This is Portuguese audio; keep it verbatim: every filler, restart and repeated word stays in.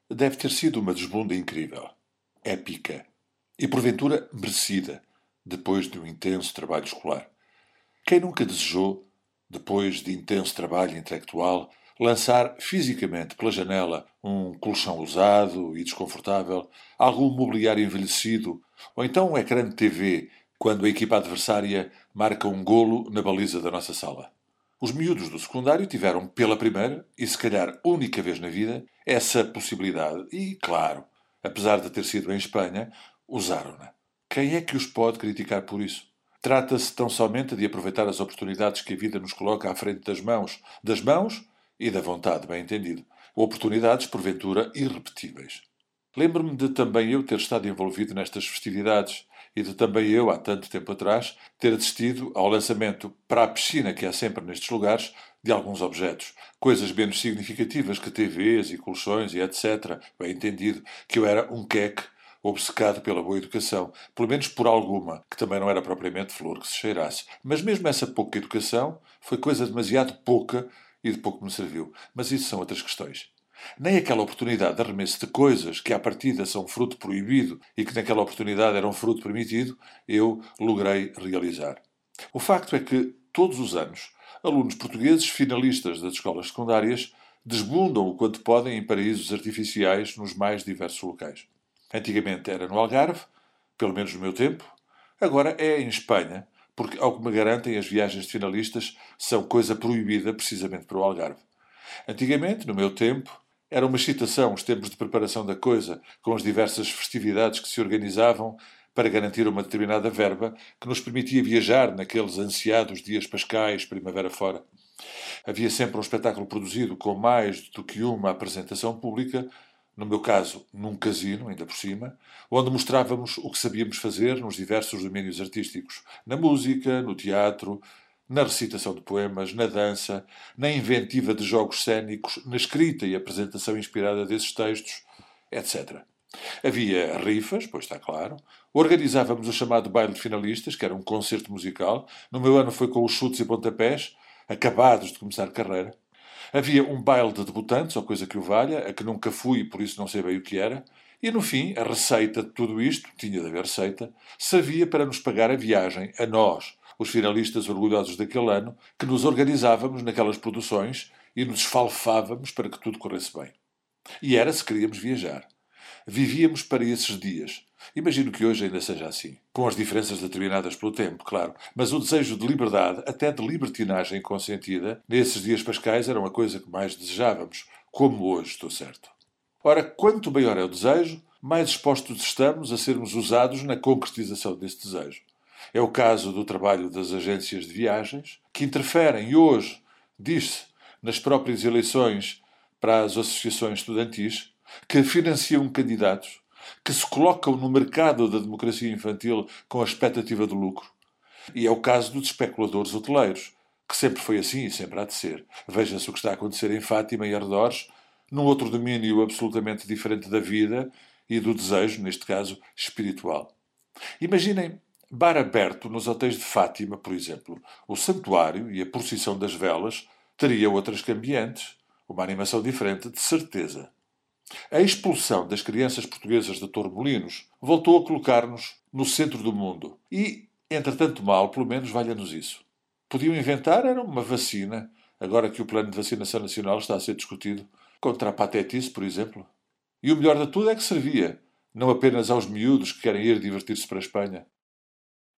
Deve ter sido uma desbunda incrível, épica e, porventura, merecida, depois de um intenso trabalho escolar. Quem nunca desejou, depois de intenso trabalho intelectual, lançar fisicamente pela janela um colchão usado e desconfortável, algum mobiliário envelhecido, ou então um ecrã de T V, quando a equipa adversária marca um golo na baliza da nossa sala? Os miúdos do secundário tiveram pela primeira, e se calhar única vez na vida, essa possibilidade e, claro, apesar de ter sido em Espanha, usaram-na. Quem é que os pode criticar por isso? Trata-se tão somente de aproveitar as oportunidades que a vida nos coloca à frente das mãos, das mãos e da vontade, bem entendido. Oportunidades, porventura, irrepetíveis. Lembro-me de também eu ter estado envolvido nestas festividades e de também eu, há tanto tempo atrás, ter assistido ao lançamento para a piscina que há sempre nestes lugares de alguns objetos. Coisas menos significativas que T Vs e colchões e etcétera. Bem entendido que eu era um queque obcecado pela boa educação, pelo menos por alguma, que também não era propriamente flor que se cheirasse. Mas mesmo essa pouca educação foi coisa demasiado pouca e de pouco me serviu. Mas isso são outras questões. Nem aquela oportunidade de arremesso de coisas que à partida são fruto proibido e que naquela oportunidade eram fruto permitido, eu logrei realizar. O facto é que, todos os anos, alunos portugueses finalistas das escolas secundárias desbundam o quanto podem em paraísos artificiais nos mais diversos locais. Antigamente era no Algarve, pelo menos no meu tempo. Agora é em Espanha, porque, ao que me garantem, as viagens de finalistas são coisa proibida precisamente para o Algarve. Antigamente, no meu tempo, era uma excitação os tempos de preparação da coisa, com as diversas festividades que se organizavam para garantir uma determinada verba que nos permitia viajar naqueles ansiados dias pascais, primavera fora. Havia sempre um espetáculo produzido com mais do que uma apresentação pública, no meu caso, num casino, ainda por cima, onde mostrávamos o que sabíamos fazer nos diversos domínios artísticos, na música, no teatro, na recitação de poemas, na dança, na inventiva de jogos cênicos, na escrita e apresentação inspirada desses textos, etcétera. Havia rifas, pois está claro. Organizávamos o chamado baile de finalistas, que era um concerto musical. No meu ano foi com os chutes e pontapés, acabados de começar carreira. Havia um baile de debutantes, ou coisa que o valha, a que nunca fui e por isso não sei bem o que era. E, no fim, a receita de tudo isto, tinha de haver receita, servia para nos pagar a viagem, a nós, os finalistas orgulhosos daquele ano, que nos organizávamos naquelas produções e nos esfalfávamos para que tudo corresse bem. E era se queríamos viajar. Vivíamos para esses dias. Imagino que hoje ainda seja assim. Com as diferenças determinadas pelo tempo, claro. Mas o desejo de liberdade, até de libertinagem consentida, nesses dias pascais era uma coisa que mais desejávamos. Como hoje, estou certo. Ora, quanto maior é o desejo, mais expostos estamos a sermos usados na concretização desse desejo. É o caso do trabalho das agências de viagens, que interferem, e hoje, diz-se, nas próprias eleições para as associações estudantis, que financiam candidatos, que se colocam no mercado da democracia infantil com a expectativa de lucro. E é o caso dos especuladores hoteleiros, que sempre foi assim e sempre há de ser. Veja-se o que está a acontecer em Fátima e arredores, num outro domínio absolutamente diferente da vida e do desejo, neste caso, espiritual. Imaginem bar aberto nos hotéis de Fátima, por exemplo. O santuário e a procissão das velas teria outras cambiantes, uma animação diferente, de certeza. A expulsão das crianças portuguesas de Torremolinos voltou a colocar-nos no centro do mundo. E, entretanto mal, pelo menos valha-nos isso. Podiam inventar era uma vacina, agora que o plano de vacinação nacional está a ser discutido, contra a patetice, por exemplo. E o melhor de tudo é que servia, não apenas aos miúdos que querem ir divertir-se para a Espanha.